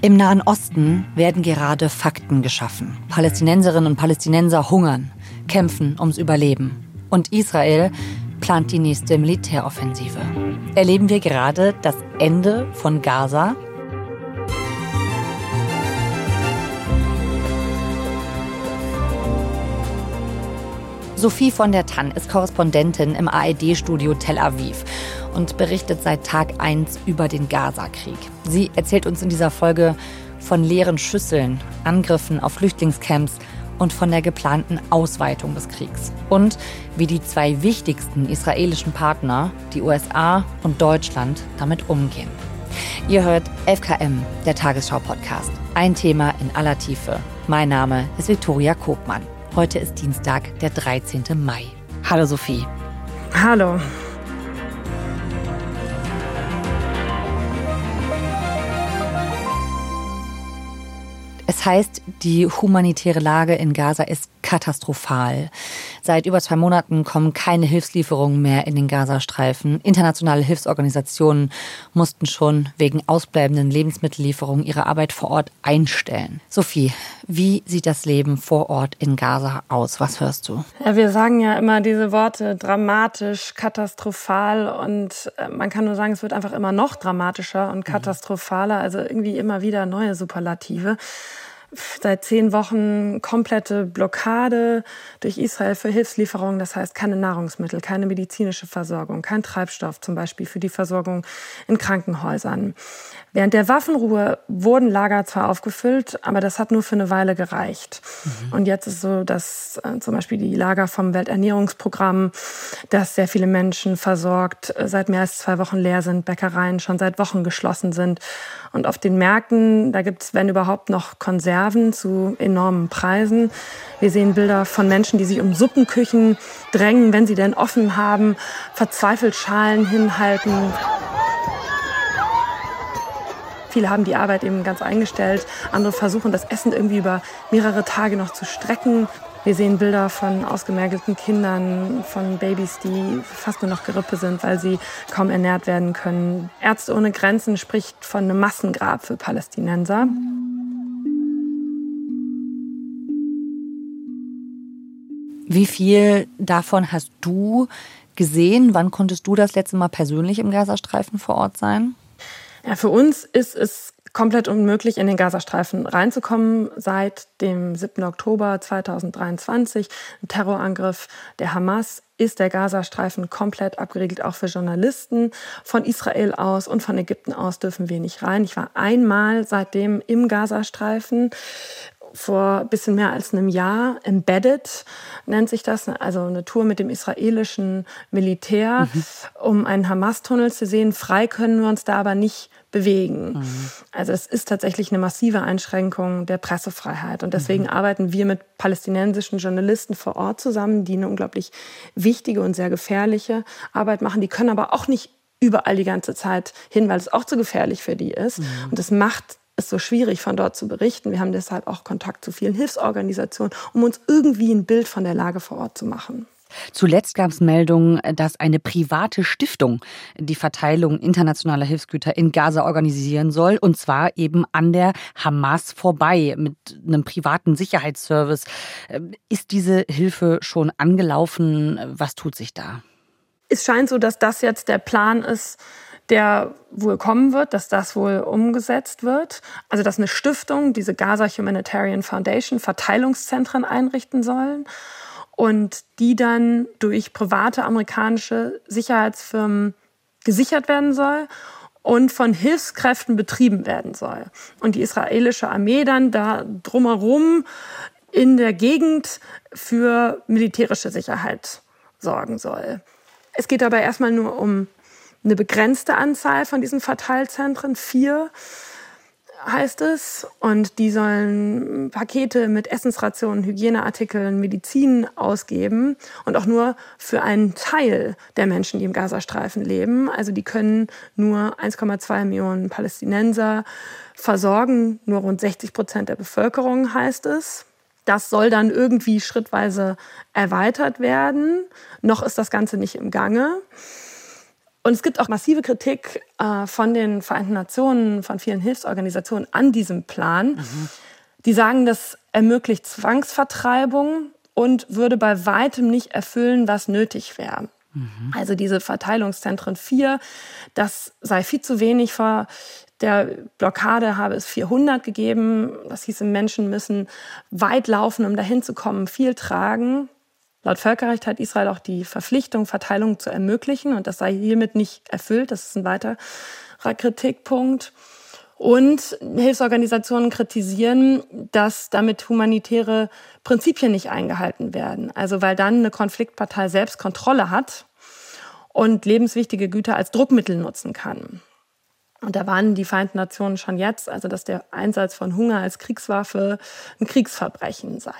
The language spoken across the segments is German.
Im Nahen Osten werden gerade Fakten geschaffen. Palästinenserinnen und Palästinenser hungern, kämpfen ums Überleben. Und Israel plant die nächste Militäroffensive. Erleben wir gerade das Ende von Gaza? Sophie von der Tann ist Korrespondentin im ARD-Studio Tel Aviv und berichtet seit Tag 1 über den Gaza-Krieg. Sie erzählt uns in dieser Folge von leeren Schüsseln, Angriffen auf Flüchtlingscamps und von der geplanten Ausweitung des Kriegs. Und wie die zwei wichtigsten israelischen Partner, die USA und Deutschland, damit umgehen. Ihr hört 11KM, der Tagesschau-Podcast. Ein Thema in aller Tiefe. Mein Name ist Viktoria Kobmann. Heute ist Dienstag, der 13. Mai. Hallo Sophie. Hallo. Es heißt, die humanitäre Lage in Gaza ist katastrophal. Seit über 2 Monaten kommen keine Hilfslieferungen mehr in den Gazastreifen. Internationale Hilfsorganisationen mussten schon wegen ausbleibenden Lebensmittellieferungen ihre Arbeit vor Ort einstellen. Sophie, wie sieht das Leben vor Ort in Gaza aus? Was hörst du? Ja, wir sagen ja immer diese Worte dramatisch, katastrophal und man kann nur sagen, es wird einfach immer noch dramatischer und katastrophaler, also irgendwie immer wieder neue Superlative. Seit 10 Wochen komplette Blockade durch Israel für Hilfslieferungen. Das heißt, keine Nahrungsmittel, keine medizinische Versorgung, kein Treibstoff zum Beispiel für die Versorgung in Krankenhäusern. Während der Waffenruhe wurden Lager zwar aufgefüllt, aber das hat nur für eine Weile gereicht. Und jetzt ist so, dass zum Beispiel die Lager vom Welternährungsprogramm, das sehr viele Menschen versorgt, seit mehr als 2 Wochen leer sind, Bäckereien schon seit Wochen geschlossen sind. Und auf den Märkten, da gibt es, wenn überhaupt, noch Konserven zu enormen Preisen. Wir sehen Bilder von Menschen, die sich um Suppenküchen drängen, wenn sie denn offen haben, verzweifelt Schalen hinhalten. Viele haben die Arbeit eben ganz eingestellt. Andere versuchen, das Essen irgendwie über mehrere Tage noch zu strecken. Wir sehen Bilder von ausgemergelten Kindern, von Babys, die fast nur noch Gerippe sind, weil sie kaum ernährt werden können. Ärzte ohne Grenzen spricht von einem Massengrab für Palästinenser. Wie viel davon hast du gesehen? Wann konntest du das letzte Mal persönlich im Gazastreifen vor Ort sein? Ja, für uns ist es komplett unmöglich, in den Gazastreifen reinzukommen seit dem 7. Oktober 2023. Ein Terrorangriff der Hamas ist der Gazastreifen komplett abgeriegelt, auch für Journalisten. Von Israel aus und von Ägypten aus dürfen wir nicht rein. Ich war einmal seitdem im Gazastreifen, vor ein bisschen mehr als einem Jahr, Embedded nennt sich das, also eine Tour mit dem israelischen Militär, um einen Hamas-Tunnel zu sehen. Frei können wir uns da aber nicht bewegen. Also es ist tatsächlich eine massive Einschränkung der Pressefreiheit. Und deswegen arbeiten wir mit palästinensischen Journalisten vor Ort zusammen, die eine unglaublich wichtige und sehr gefährliche Arbeit machen. Die können aber auch nicht überall die ganze Zeit hin, weil es auch zu gefährlich für die ist. Und das macht es so schwierig, von dort zu berichten. Wir haben deshalb auch Kontakt zu vielen Hilfsorganisationen, um uns irgendwie ein Bild von der Lage vor Ort zu machen. Zuletzt gab es Meldungen, dass eine private Stiftung die Verteilung internationaler Hilfsgüter in Gaza organisieren soll. Und zwar eben an der Hamas vorbei mit einem privaten Sicherheitsservice. Ist diese Hilfe schon angelaufen? Was tut sich da? Es scheint so, dass das jetzt der Plan ist, der wohl kommen wird, dass das wohl umgesetzt wird. Also dass eine Stiftung, diese Gaza Humanitarian Foundation, Verteilungszentren einrichten sollen und die dann durch private amerikanische Sicherheitsfirmen gesichert werden soll und von Hilfskräften betrieben werden soll. Und die israelische Armee dann da drumherum in der Gegend für militärische Sicherheit sorgen soll. Es geht dabei erstmal nur um eine begrenzte Anzahl von diesen Verteilzentren, 4 heißt es. Und die sollen Pakete mit Essensrationen, Hygieneartikeln, Medizin ausgeben. Und auch nur für einen Teil der Menschen, die im Gazastreifen leben. Also die können nur 1,2 Millionen Palästinenser versorgen. Nur rund 60% der Bevölkerung heißt es. Das soll dann irgendwie schrittweise erweitert werden. Noch ist das Ganze nicht im Gange. Und es gibt auch massive Kritik von den Vereinten Nationen, von vielen Hilfsorganisationen an diesem Plan. Die sagen, das ermöglicht Zwangsvertreibung und würde bei weitem nicht erfüllen, was nötig wäre. Also diese Verteilungszentren 4, das sei viel zu wenig. Vor der Blockade habe es 400 gegeben. Das hieße, Menschen müssen weit laufen, um dahin zu kommen, viel tragen. Laut Völkerrecht hat Israel auch die Verpflichtung, Verteilung zu ermöglichen. Und das sei hiermit nicht erfüllt. Das ist ein weiterer Kritikpunkt. Und Hilfsorganisationen kritisieren, dass damit humanitäre Prinzipien nicht eingehalten werden. Also weil dann eine Konfliktpartei selbst Kontrolle hat und lebenswichtige Güter als Druckmittel nutzen kann. Und da warnen die Vereinten Nationen schon jetzt, also dass der Einsatz von Hunger als Kriegswaffe ein Kriegsverbrechen sei.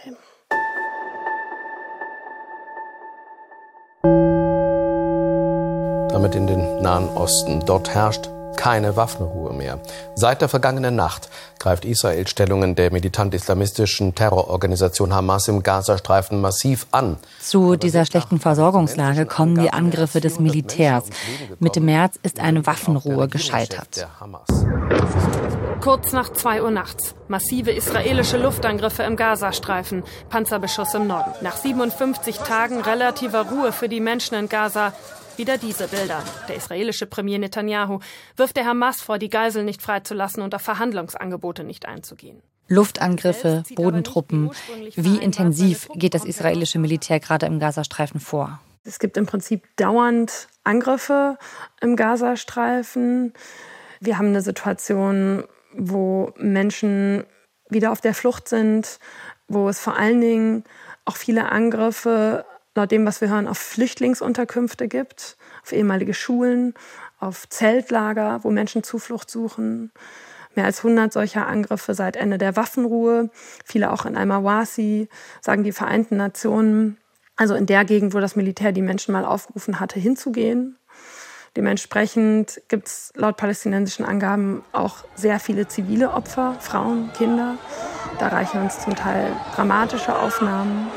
Damit in den Nahen Osten. Dort herrscht keine Waffenruhe mehr. Seit der vergangenen Nacht greift Israel Stellungen der militant-islamistischen Terrororganisation Hamas im Gazastreifen massiv an. Zu dieser schlechten Versorgungslage kommen die Angriffe des Militärs. Mitte März ist eine Waffenruhe gescheitert. Kurz nach 2 Uhr nachts. Massive israelische Luftangriffe im Gazastreifen. Panzerbeschuss im Norden. Nach 57 Tagen relativer Ruhe für die Menschen in Gaza wieder diese Bilder. Der israelische Premier Netanyahu wirft der Hamas vor, die Geiseln nicht freizulassen und auf Verhandlungsangebote nicht einzugehen. Luftangriffen, Bodentruppen. Wie intensiv geht das israelische Militär gerade im Gazastreifen vor? Es gibt im Prinzip dauernd Angriffe im Gazastreifen. Wir haben eine Situation, wo Menschen wieder auf der Flucht sind, wo es vor allen Dingen auch viele Angriffe, laut dem, was wir hören, auf Flüchtlingsunterkünfte gibt, auf ehemalige Schulen, auf Zeltlager, wo Menschen Zuflucht suchen. Mehr als 100 solcher Angriffe seit Ende der Waffenruhe, viele auch in Al-Mawasi, sagen die Vereinten Nationen. Also in der Gegend, wo das Militär die Menschen mal aufgerufen hatte, hinzugehen. Dementsprechend gibt es laut palästinensischen Angaben auch sehr viele zivile Opfer, Frauen, Kinder. Da reichen uns zum Teil dramatische Aufnahmen.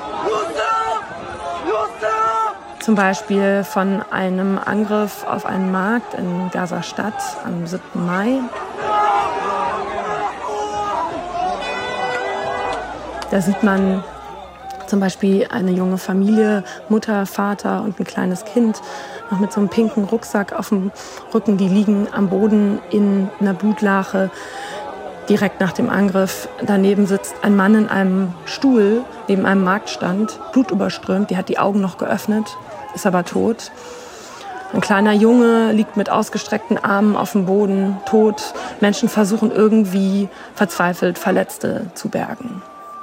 Zum Beispiel von einem Angriff auf einen Markt in Gaza-Stadt am 7. Mai. Da sieht man zum Beispiel eine junge Familie, Mutter, Vater und ein kleines Kind, noch mit so einem pinken Rucksack auf dem Rücken. Die liegen am Boden in einer Blutlache. Direkt nach dem Angriff daneben sitzt ein Mann in einem Stuhl neben einem Marktstand, blutüberströmt. Die hat die Augen noch geöffnet, ist aber tot. Ein kleiner Junge liegt mit ausgestreckten Armen auf dem Boden, tot. Menschen versuchen irgendwie verzweifelt Verletzte zu bergen.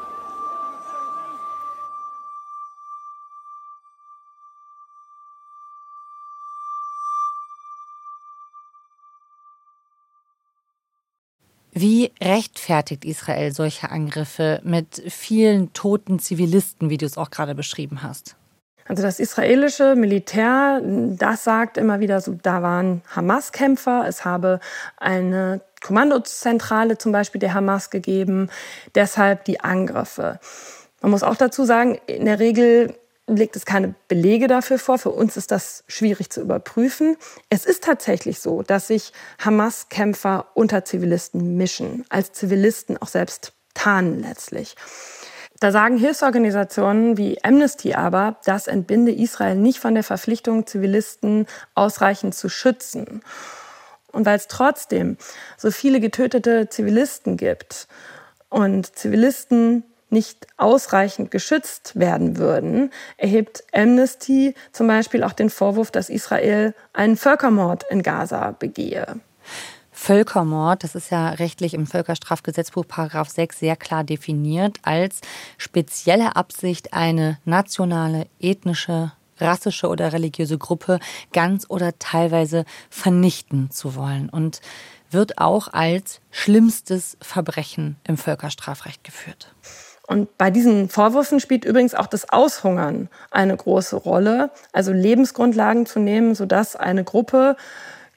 Wie rechtfertigt Israel solche Angriffe mit vielen toten Zivilisten, wie du es auch gerade beschrieben hast? Also das israelische Militär, das sagt immer wieder so, da waren Hamas-Kämpfer, es habe eine Kommandozentrale zum Beispiel der Hamas gegeben, deshalb die Angriffe. Man muss auch dazu sagen, in der Regel legt es keine Belege dafür vor. Für uns ist das schwierig zu überprüfen. Es ist tatsächlich so, dass sich Hamas-Kämpfer unter Zivilisten mischen, als Zivilisten auch selbst tarnen letztlich. Da sagen Hilfsorganisationen wie Amnesty aber, das entbinde Israel nicht von der Verpflichtung, Zivilisten ausreichend zu schützen. Und weil es trotzdem so viele getötete Zivilisten gibt und Zivilisten nicht ausreichend geschützt werden würden, erhebt Amnesty zum Beispiel auch den Vorwurf, dass Israel einen Völkermord in Gaza begehe. Völkermord, das ist ja rechtlich im Völkerstrafgesetzbuch § 6 sehr klar definiert, als spezielle Absicht, eine nationale, ethnische, rassische oder religiöse Gruppe ganz oder teilweise vernichten zu wollen und wird auch als schlimmstes Verbrechen im Völkerstrafrecht geführt. Und bei diesen Vorwürfen spielt übrigens auch das Aushungern eine große Rolle, also Lebensgrundlagen zu nehmen, sodass eine Gruppe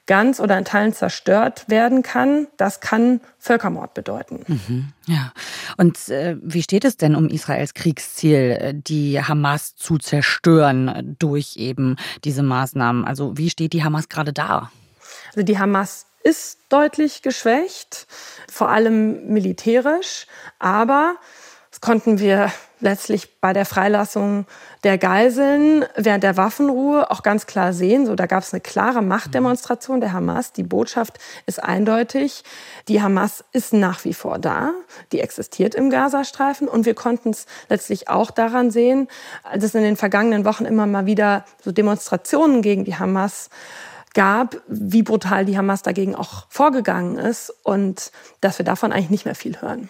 ganz oder in Teilen zerstört werden kann, das kann Völkermord bedeuten. Ja. Und wie steht es denn um Israels Kriegsziel, die Hamas zu zerstören durch eben diese Maßnahmen? Also wie steht die Hamas gerade da? Also die Hamas ist deutlich geschwächt, vor allem militärisch, aber das konnten wir letztlich bei der Freilassung der Geiseln während der Waffenruhe auch ganz klar sehen. So, da gab es eine klare Machtdemonstration der Hamas. Die Botschaft ist eindeutig. Die Hamas ist nach wie vor da. Die existiert im Gazastreifen. Und wir konnten es letztlich auch daran sehen, als es in den vergangenen Wochen immer mal wieder so Demonstrationen gegen die Hamas gab, wie brutal die Hamas dagegen auch vorgegangen ist und dass wir davon eigentlich nicht mehr viel hören.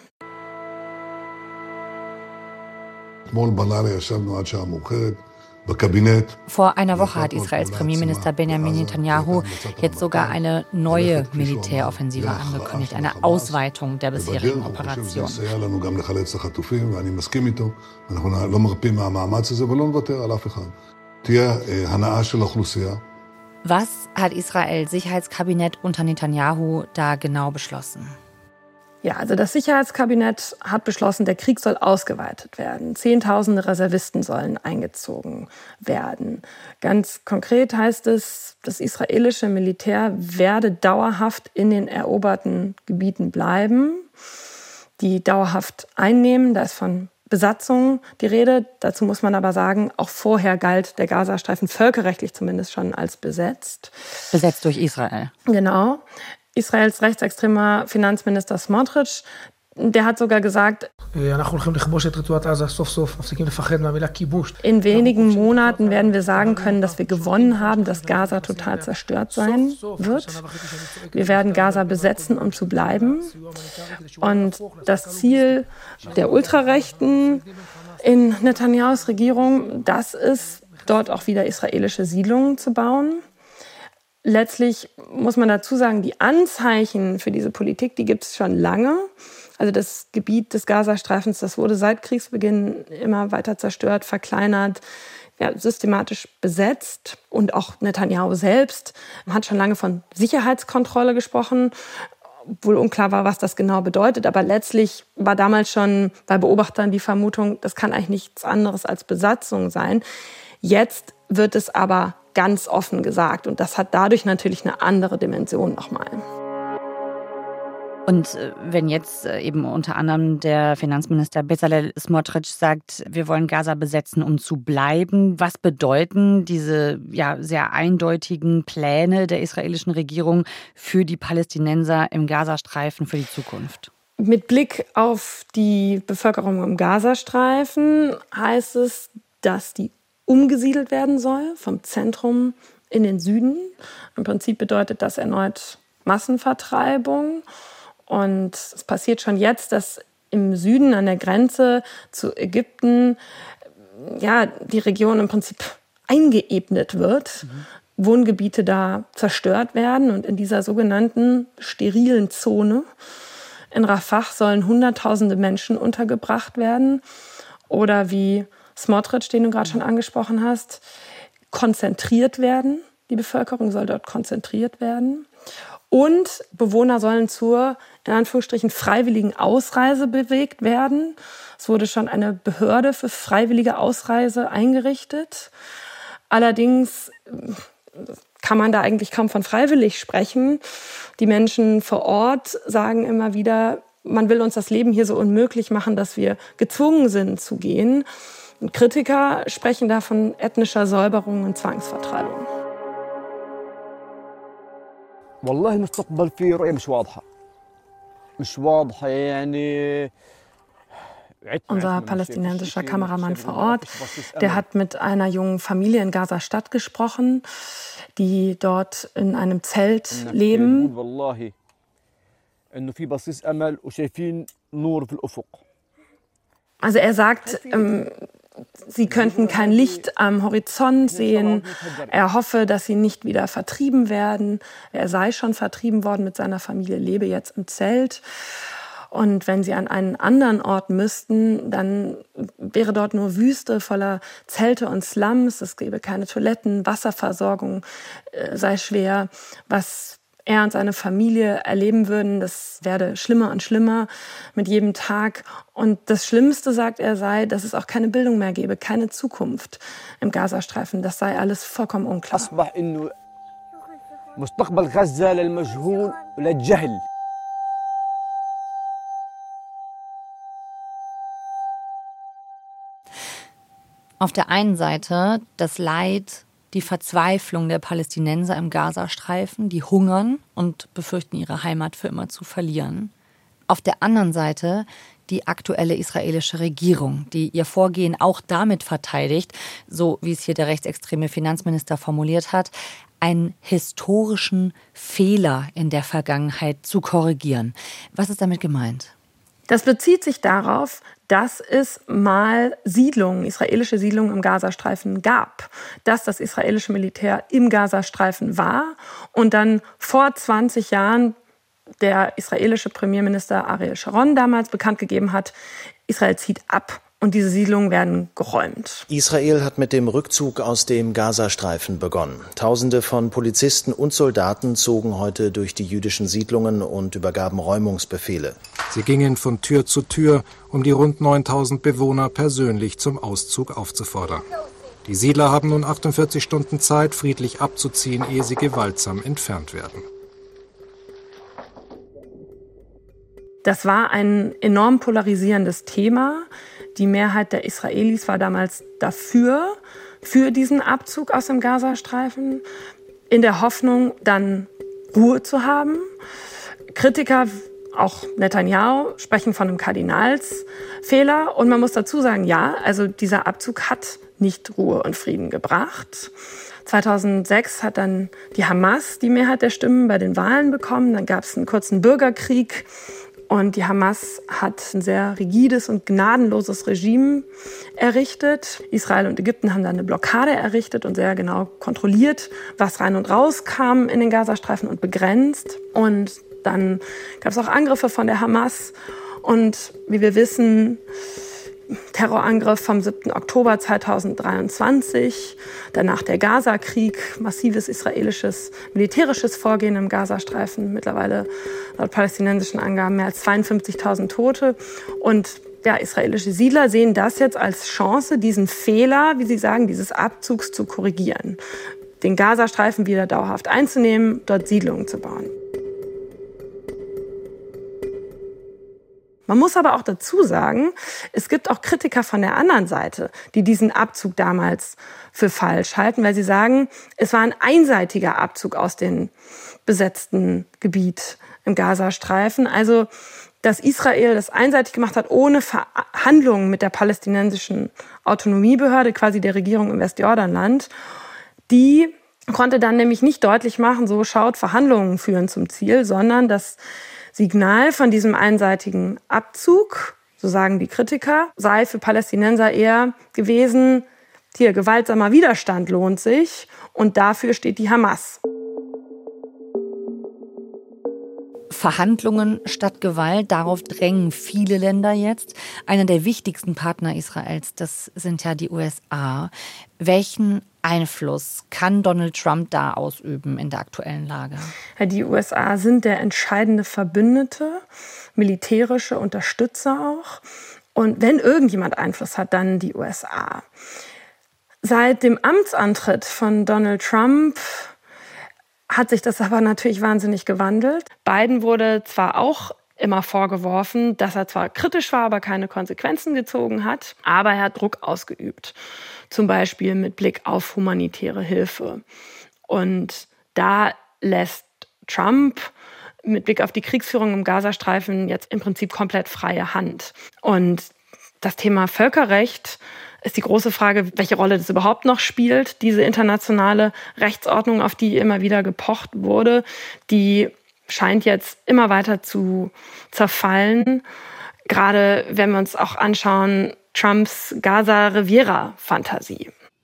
Vor einer Woche hat Israels Premierminister Benjamin Netanyahu jetzt sogar eine neue Militäroffensive angekündigt, eine Ausweitung der bisherigen Operation. Was hat Israels Sicherheitskabinett unter Netanyahu da genau beschlossen? Ja, also das Sicherheitskabinett hat beschlossen, der Krieg soll ausgeweitet werden. Zehntausende Reservisten sollen eingezogen werden. Ganz konkret heißt es, das israelische Militär werde dauerhaft in den eroberten Gebieten bleiben, die dauerhaft einnehmen. Da ist von Besatzung die Rede. Dazu muss man aber sagen, auch vorher galt der Gazastreifen völkerrechtlich zumindest schon als besetzt. Besetzt durch Israel. Genau. Israels rechtsextremer Finanzminister Smotrich, der hat sogar gesagt, in wenigen Monaten werden wir sagen können, dass wir gewonnen haben, dass Gaza total zerstört sein wird. Wir werden Gaza besetzen, um zu bleiben. Und das Ziel der Ultrarechten in Netanyahus Regierung, das ist, dort auch wieder israelische Siedlungen zu bauen. Letztlich muss man dazu sagen, die Anzeichen für diese Politik, die gibt es schon lange. Also das Gebiet des Gazastreifens, das wurde seit Kriegsbeginn immer weiter zerstört, verkleinert, ja, systematisch besetzt. Und auch Netanyahu selbst hat schon lange von Sicherheitskontrolle gesprochen, obwohl unklar war, was das genau bedeutet. Aber letztlich war damals schon bei Beobachtern die Vermutung, das kann eigentlich nichts anderes als Besatzung sein. Jetzt wird es aber ganz offen gesagt. Und das hat dadurch natürlich eine andere Dimension nochmal. Und wenn jetzt eben unter anderem der Finanzminister Bezalel Smotrich sagt, wir wollen Gaza besetzen, um zu bleiben, was bedeuten diese sehr eindeutigen Pläne der israelischen Regierung für die Palästinenser im Gazastreifen für die Zukunft? Mit Blick auf die Bevölkerung im Gazastreifen heißt es, dass die umgesiedelt werden soll, vom Zentrum in den Süden. Im Prinzip bedeutet das erneut Massenvertreibung. Und es passiert schon jetzt, dass im Süden an der Grenze zu Ägypten die Region im Prinzip eingeebnet wird. Wohngebiete da zerstört werden. Und in dieser sogenannten sterilen Zone in Rafah sollen Hunderttausende Menschen untergebracht werden. Oder wie Smotrich, den du gerade schon angesprochen hast, konzentriert werden. Die Bevölkerung soll dort konzentriert werden. Und Bewohner sollen zur, in Anführungsstrichen, freiwilligen Ausreise bewegt werden. Es wurde schon eine Behörde für freiwillige Ausreise eingerichtet. Allerdings kann man da eigentlich kaum von freiwillig sprechen. Die Menschen vor Ort sagen immer wieder, man will uns das Leben hier so unmöglich machen, dass wir gezwungen sind zu gehen. Und Kritiker sprechen da von ethnischer Säuberung und Zwangsvertreibung. والله المستقبل فيه رؤية مش واضحة يعني. Unser palästinensischer Kameramann vor Ort, der hat mit einer jungen Familie in Gaza-Stadt gesprochen, die dort in einem Zelt leben. Also er sagt, sie könnten kein Licht am Horizont sehen. Er hoffe, dass sie nicht wieder vertrieben werden. Er sei schon vertrieben worden mit seiner Familie, lebe jetzt im Zelt. Und wenn sie an einen anderen Ort müssten, dann wäre dort nur Wüste voller Zelte und Slums. Es gäbe keine Toiletten, Wasserversorgung sei schwer. Was er und seine Familie erleben würden, das werde schlimmer und schlimmer mit jedem Tag. Und das Schlimmste, sagt er, sei, dass es auch keine Bildung mehr gäbe, keine Zukunft im Gazastreifen. Das sei alles vollkommen unklar. Auf der einen Seite das Leid, die Verzweiflung der Palästinenser im Gazastreifen, die hungern und befürchten, ihre Heimat für immer zu verlieren. Auf der anderen Seite die aktuelle israelische Regierung, die ihr Vorgehen auch damit verteidigt, so wie es hier der rechtsextreme Finanzminister formuliert hat, einen historischen Fehler in der Vergangenheit zu korrigieren. Was ist damit gemeint? Das bezieht sich darauf, dass es mal Siedlungen, israelische Siedlungen im Gazastreifen gab, dass das israelische Militär im Gazastreifen war und dann vor 20 Jahren der israelische Premierminister Ariel Sharon damals bekannt gegeben hat, Israel zieht ab. Und diese Siedlungen werden geräumt. Israel hat mit dem Rückzug aus dem Gazastreifen begonnen. Tausende von Polizisten und Soldaten zogen heute durch die jüdischen Siedlungen und übergaben Räumungsbefehle. Sie gingen von Tür zu Tür, um die rund 9000 Bewohner persönlich zum Auszug aufzufordern. Die Siedler haben nun 48 Stunden Zeit, friedlich abzuziehen, ehe sie gewaltsam entfernt werden. Das war ein enorm polarisierendes Thema. Die Mehrheit der Israelis war damals dafür, für diesen Abzug aus dem Gazastreifen, in der Hoffnung, dann Ruhe zu haben. Kritiker, auch Netanyahu, sprechen von einem Kardinalsfehler. Und man muss dazu sagen, ja, also dieser Abzug hat nicht Ruhe und Frieden gebracht. 2006 hat dann die Hamas die Mehrheit der Stimmen bei den Wahlen bekommen. Dann gab es einen kurzen Bürgerkrieg. Und die Hamas hat ein sehr rigides und gnadenloses Regime errichtet. Israel und Ägypten haben dann eine Blockade errichtet und sehr genau kontrolliert, was rein und raus kam in den Gazastreifen und begrenzt. Und dann gab es auch Angriffe von der Hamas. Und wie wir wissen, Terrorangriff vom 7. Oktober 2023, danach der Gaza-Krieg, massives israelisches militärisches Vorgehen im Gazastreifen, mittlerweile laut palästinensischen Angaben mehr als 52.000 Tote. Und ja, israelische Siedler sehen das jetzt als Chance, diesen Fehler, wie sie sagen, dieses Abzugs zu korrigieren, den Gazastreifen wieder dauerhaft einzunehmen, dort Siedlungen zu bauen. Man muss aber auch dazu sagen, es gibt auch Kritiker von der anderen Seite, die diesen Abzug damals für falsch halten, weil sie sagen, es war ein einseitiger Abzug aus dem besetzten Gebiet im Gazastreifen. Also, dass Israel das einseitig gemacht hat, ohne Verhandlungen mit der palästinensischen Autonomiebehörde, quasi der Regierung im Westjordanland, die konnte dann nämlich nicht deutlich machen, so schaut, Verhandlungen führen zum Ziel, sondern das Signal von diesem einseitigen Abzug, so sagen die Kritiker, sei für Palästinenser eher gewesen, hier gewaltsamer Widerstand lohnt sich und dafür steht die Hamas. Verhandlungen statt Gewalt, darauf drängen viele Länder jetzt. Einer der wichtigsten Partner Israels, das sind ja die USA. Welchen Einfluss kann Donald Trump da ausüben in der aktuellen Lage? Ja, die USA sind der entscheidende Verbündete, militärische Unterstützer auch. Und wenn irgendjemand Einfluss hat, dann die USA. Seit dem Amtsantritt von Donald Trump hat sich das aber natürlich wahnsinnig gewandelt. Biden wurde zwar auch immer vorgeworfen, dass er zwar kritisch war, aber keine Konsequenzen gezogen hat, aber er hat Druck ausgeübt. Zum Beispiel mit Blick auf humanitäre Hilfe. Und da lässt Trump mit Blick auf die Kriegsführung im Gazastreifen jetzt im Prinzip komplett freie Hand. Und das Thema Völkerrecht ist die große Frage, welche Rolle das überhaupt noch spielt. Diese internationale Rechtsordnung, auf die immer wieder gepocht wurde, die scheint jetzt immer weiter zu zerfallen. Gerade wenn wir uns auch anschauen, Trumps Gaza-Riviera-Fantasie.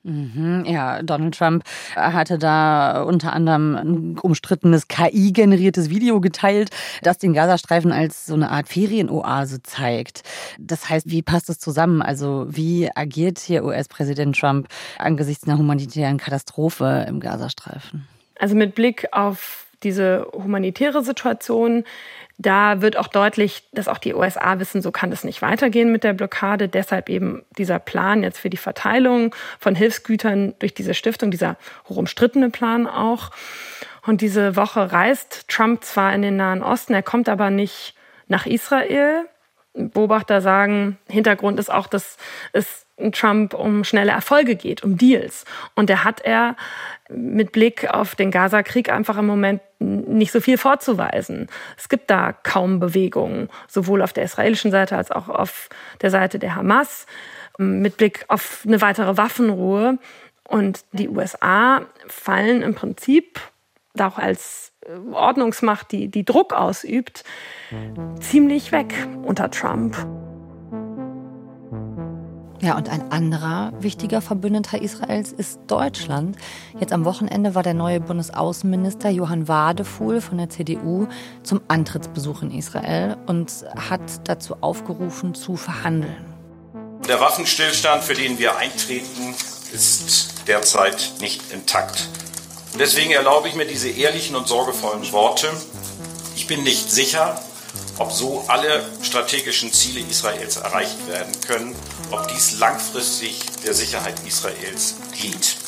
Ja, Donald Trump hatte da unter anderem ein umstrittenes KI-generiertes Video geteilt, das den Gazastreifen als so eine Art Ferienoase zeigt. Das heißt, wie passt das zusammen? Also wie agiert hier US-Präsident Trump angesichts einer humanitären Katastrophe im Gazastreifen? Also mit Blick auf diese humanitäre Situation, da wird auch deutlich, dass auch die USA wissen, so kann das nicht weitergehen mit der Blockade. Deshalb eben dieser Plan jetzt für die Verteilung von Hilfsgütern durch diese Stiftung, dieser hochumstrittene Plan auch. Und diese Woche reist Trump zwar in den Nahen Osten, er kommt aber nicht nach Israel. Beobachter sagen, Hintergrund ist auch, dass es Trump um schnelle Erfolge geht, um Deals. Und da hat er mit Blick auf den Gaza-Krieg einfach im Moment nicht so viel vorzuweisen. Es gibt da kaum Bewegungen, sowohl auf der israelischen Seite als auch auf der Seite der Hamas, mit Blick auf eine weitere Waffenruhe. Und die USA fallen im Prinzip auch als Ordnungsmacht, die Druck ausübt, ziemlich weg unter Trump. Ja, und ein anderer wichtiger Verbündeter Israels ist Deutschland. Jetzt am Wochenende war der neue Bundesaußenminister Johann Wadefuhl von der CDU zum Antrittsbesuch in Israel und hat dazu aufgerufen, zu verhandeln. Der Waffenstillstand, für den wir eintreten, ist derzeit nicht intakt. Und deswegen erlaube ich mir diese ehrlichen und sorgevollen Worte. Ich bin nicht sicher, ob so alle strategischen Ziele Israels erreicht werden können, ob dies langfristig der Sicherheit Israels dient.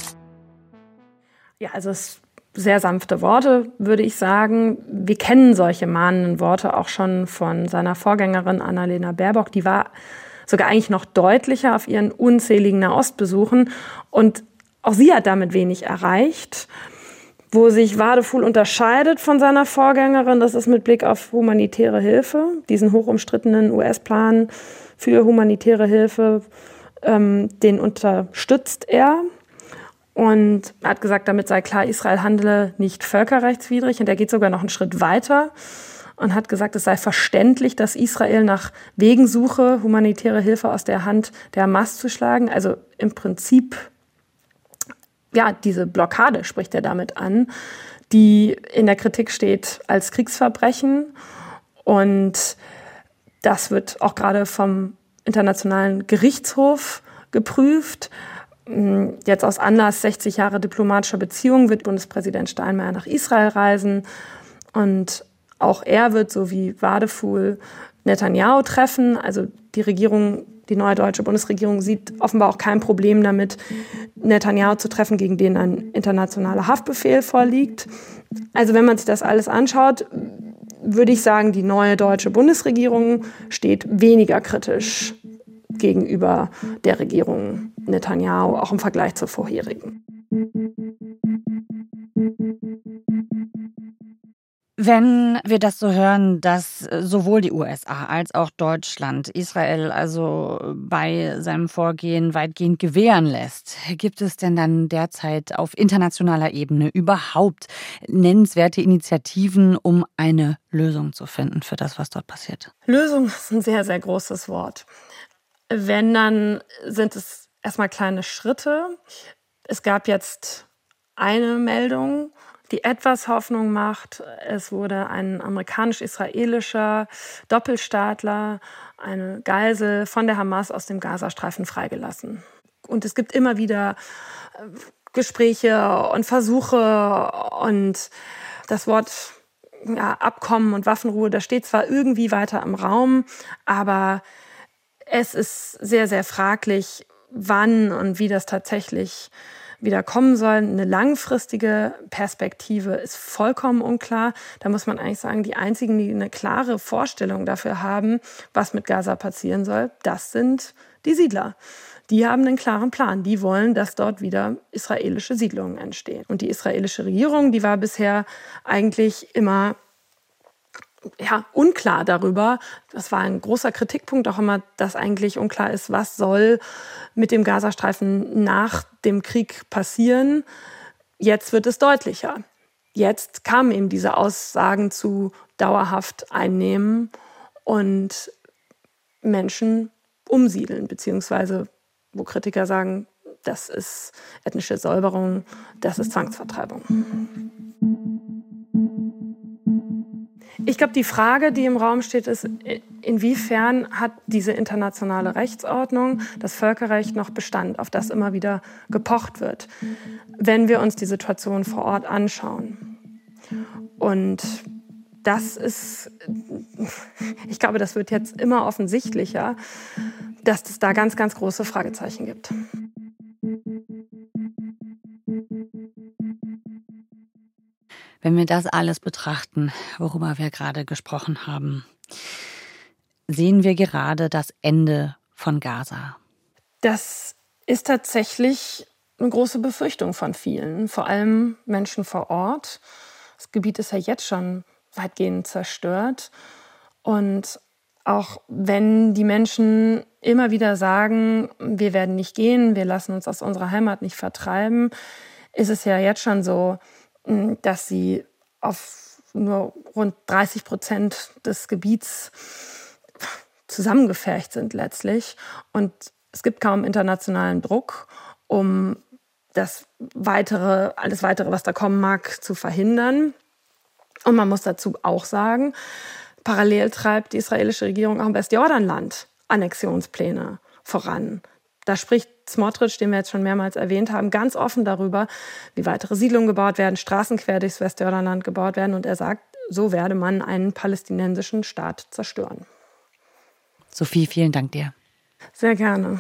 Ja, also es sehr sanfte Worte, würde ich sagen. Wir kennen solche mahnenden Worte auch schon von seiner Vorgängerin Annalena Baerbock. Die war sogar eigentlich noch deutlicher auf ihren unzähligen Nahostbesuchen. Und auch sie hat damit wenig erreicht. Wo sich Wadefuhl unterscheidet von seiner Vorgängerin, das ist mit Blick auf humanitäre Hilfe, diesen hochumstrittenen US-Plan für humanitäre Hilfe, den unterstützt er. Und er hat gesagt, damit sei klar, Israel handele nicht völkerrechtswidrig. Und er geht sogar noch einen Schritt weiter und hat gesagt, es sei verständlich, dass Israel nach Wegen suche, humanitäre Hilfe aus der Hand der Hamas zu schlagen. Also im Prinzip, ja, diese Blockade spricht er damit an, die in der Kritik steht als Kriegsverbrechen. Und das wird auch gerade vom Internationalen Gerichtshof geprüft. Jetzt aus Anlass 60 Jahre diplomatischer Beziehungen wird Bundespräsident Steinmeier nach Israel reisen. Und auch er wird, so wie Wadefuhl, Netanyahu treffen. Also die Regierung, die neue deutsche Bundesregierung sieht offenbar auch kein Problem damit, Netanyahu zu treffen, gegen den ein internationaler Haftbefehl vorliegt. Also wenn man sich das alles anschaut, würde ich sagen, die neue deutsche Bundesregierung steht weniger kritisch gegenüber der Regierung Netanyahu, auch im Vergleich zur vorherigen. Wenn wir das so hören, dass sowohl die USA als auch Deutschland Israel also bei seinem Vorgehen weitgehend gewähren lässt, gibt es denn dann derzeit auf internationaler Ebene überhaupt nennenswerte Initiativen, um eine Lösung zu finden für das, was dort passiert? Lösung ist ein sehr, sehr großes Wort. Wenn, dann sind es erstmal kleine Schritte. Es gab jetzt eine Meldung, die etwas Hoffnung macht. Es wurde ein amerikanisch-israelischer Doppelstaatler, eine Geisel von der Hamas aus dem Gazastreifen freigelassen. Und es gibt immer wieder Gespräche und Versuche und das Wort Abkommen und Waffenruhe, das steht zwar irgendwie weiter im Raum, aber es ist sehr, sehr fraglich, wann und wie das tatsächlich wieder kommen soll. Eine langfristige Perspektive ist vollkommen unklar. Da muss man eigentlich sagen, die einzigen, die eine klare Vorstellung dafür haben, was mit Gaza passieren soll, das sind die Siedler. Die haben einen klaren Plan. Die wollen, dass dort wieder israelische Siedlungen entstehen. Und die israelische Regierung, die war bisher eigentlich immer unklar darüber. Das war ein großer Kritikpunkt auch immer, dass eigentlich unklar ist, was soll mit dem Gazastreifen nach dem Krieg passieren. Jetzt wird es deutlicher. Jetzt kamen eben diese Aussagen zu dauerhaft einnehmen und Menschen umsiedeln, beziehungsweise wo Kritiker sagen, das ist ethnische Säuberung, das ist Zwangsvertreibung. Ich glaube, die Frage, die im Raum steht, ist, inwiefern hat diese internationale Rechtsordnung, das Völkerrecht noch Bestand, auf das immer wieder gepocht wird, wenn wir uns die Situation vor Ort anschauen. Und das ist, ich glaube, das wird jetzt immer offensichtlicher, dass es da ganz, ganz große Fragezeichen gibt. Wenn wir das alles betrachten, worüber wir gerade gesprochen haben, sehen wir gerade das Ende von Gaza. Das ist tatsächlich eine große Befürchtung von vielen, vor allem Menschen vor Ort. Das Gebiet ist ja jetzt schon weitgehend zerstört. Und auch wenn die Menschen immer wieder sagen, wir werden nicht gehen, wir lassen uns aus unserer Heimat nicht vertreiben, ist es ja jetzt schon so, dass sie auf nur rund 30% des Gebiets zusammengefercht sind letztlich. Und es gibt kaum internationalen Druck, um alles Weitere, was da kommen mag, zu verhindern. Und man muss dazu auch sagen, parallel treibt die israelische Regierung auch im Westjordanland Annexionspläne voran. Da spricht Smotrich, den wir jetzt schon mehrmals erwähnt haben, ganz offen darüber, wie weitere Siedlungen gebaut werden, Straßen quer durchs Westjordanland gebaut werden. Und er sagt, so werde man einen palästinensischen Staat zerstören. Sophie, vielen Dank dir. Sehr gerne.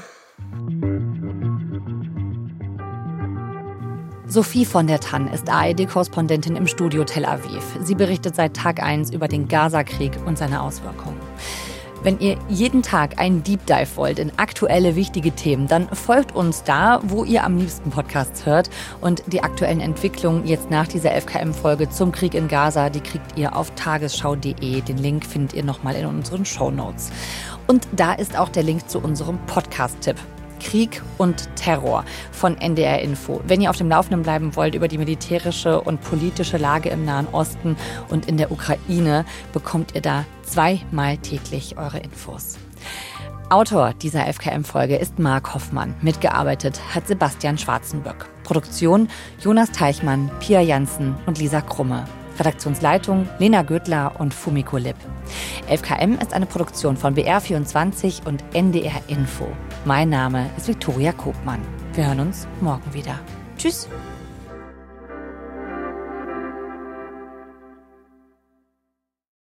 Sophie von der Tann ist ARD-Korrespondentin im Studio Tel Aviv. Sie berichtet seit Tag 1 über den Gaza-Krieg und seine Auswirkungen. Wenn ihr jeden Tag einen Deep Dive wollt in aktuelle, wichtige Themen, dann folgt uns da, wo ihr am liebsten Podcasts hört. Und die aktuellen Entwicklungen jetzt nach dieser 11KM-Folge zum Krieg in Gaza, die kriegt ihr auf tagesschau.de. Den Link findet ihr nochmal in unseren Shownotes. Und da ist auch der Link zu unserem Podcast-Tipp. Krieg und Terror von NDR Info. Wenn ihr auf dem Laufenden bleiben wollt über die militärische und politische Lage im Nahen Osten und in der Ukraine, bekommt ihr da 2-mal täglich eure Infos. Autor dieser 11KM-Folge ist Marc Hoffmann. Mitgearbeitet hat Sebastian Schwarzenböck. Produktion Jonas Teichmann, Pia Jansen und Lisa Krumme. Redaktionsleitung Lena Göttler und Fumiko Lipp. 11KM ist eine Produktion von BR24 und NDR Info. Mein Name ist Viktoria Kopmann. Wir hören uns morgen wieder. Tschüss.